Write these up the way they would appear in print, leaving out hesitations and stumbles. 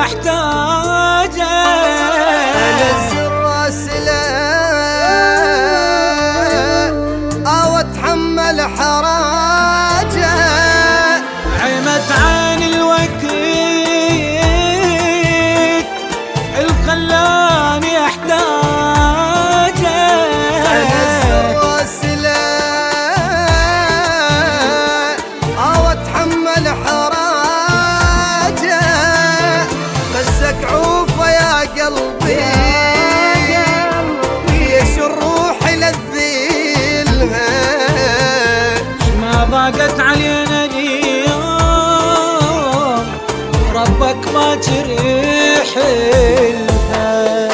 احتاجه. انزل راسله او اتحمل حراجه. عمت عين الوقت الخلاني احتاجه. انزل راسله او اتحمل حراجه. قسك عوفه يا قلبي ليش الروح للذيلها. ما ضاقت علينا اليوم ربك ما جريح لها.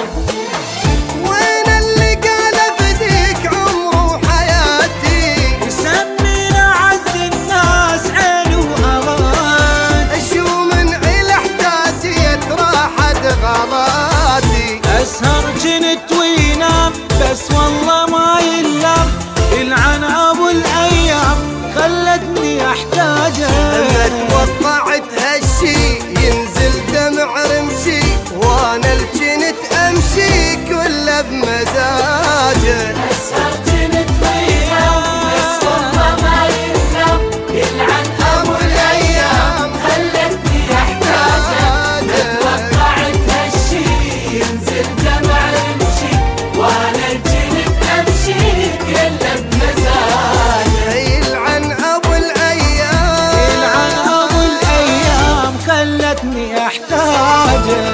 وين اللي قال بديك عمره وحياتي يسمينا عز الناس عين وأمان. اشو من عيل احتاجي يتراحد غلاتي. أسهر جنت وينام بس والله ما يلام. يلعن أبو الأيام خلتني أحتاجه. لما توقعت هالشي ينزل دمع رمشي وانا الجنت امشي كله بمزاجه. أسهر جنت وينام بس والله ما يلام. يلعن أبو الأيام خلتني أحتاجه. توقعت هالشي ينزل دمع رمشي وانا الجنت امشي كله بمزاجه. يلعن ابو الايام يلعن أبو الأيام خلتني أحتاجه.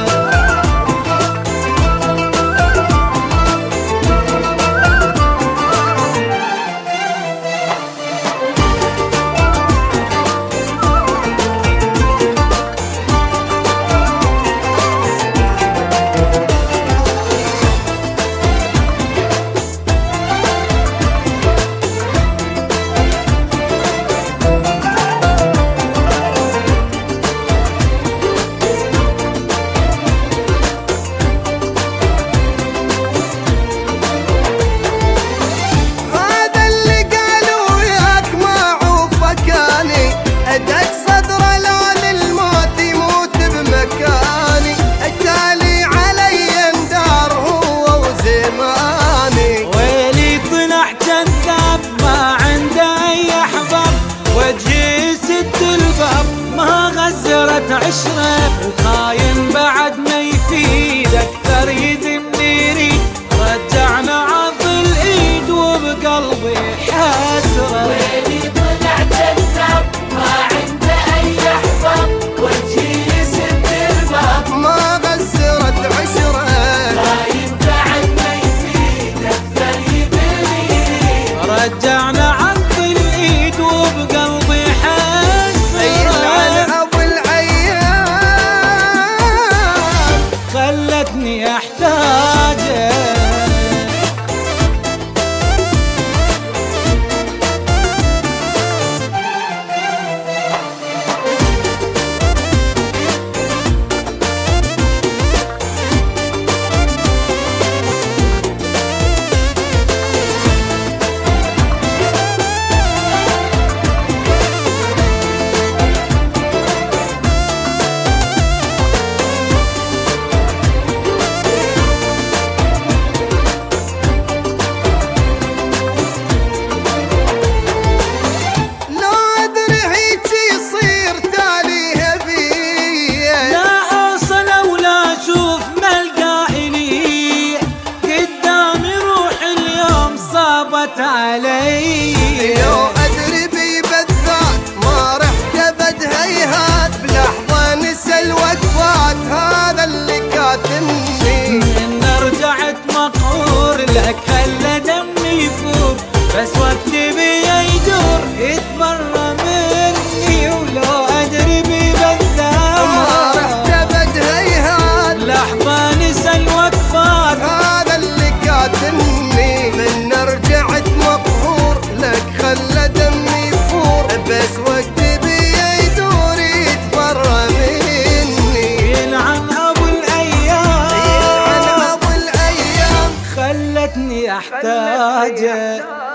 هذا اللي قالوا ياك ما عوفك اني ادق صدره لا للموت يموت بمكاني. التالي علي اندار هو وزماني. ويلي طلع كذاب ما عنده اي احباب. وجهي سد الباب ما غزرت عشره. الخاين بعد ما يفيد اكثر يذمني يريد. رجعنا عض الايد وبقلبي حسره. ويلي طلع كذاب ما عنده اي احباب. وجهي سد الباب ما غزرت عشره. خاين بعد ما يفيد اكثر يذمني. رجعنا عض الايد وبقلبي يلعن حسره. ابو الايام خلتني احتاجه. لو ادري هيك يصير تاليها بيا. لا اوصل ولا اشوف ملقى الي. قدامي روح اليوم صابت علي. لو ادري بي بالذات ما رحت ابد هيهات. بلحظه نسى الوقفات هذا اللي كاتمني. من رجعت مقهور لك خلى دمي يفور. بس وقتي بيا يدور يتبرى مني. ولو ادري بي بالذات ما رحت ابد هيهات. لحظة نسى الوقفات هذا اللي كاتمني. من رجعت مقهور لك خلى دمي يفور. بس وقتي بيا يدور يتبرى مني. يلعن ابو الايام. يلعن ابو الايام خلتني احتاجه.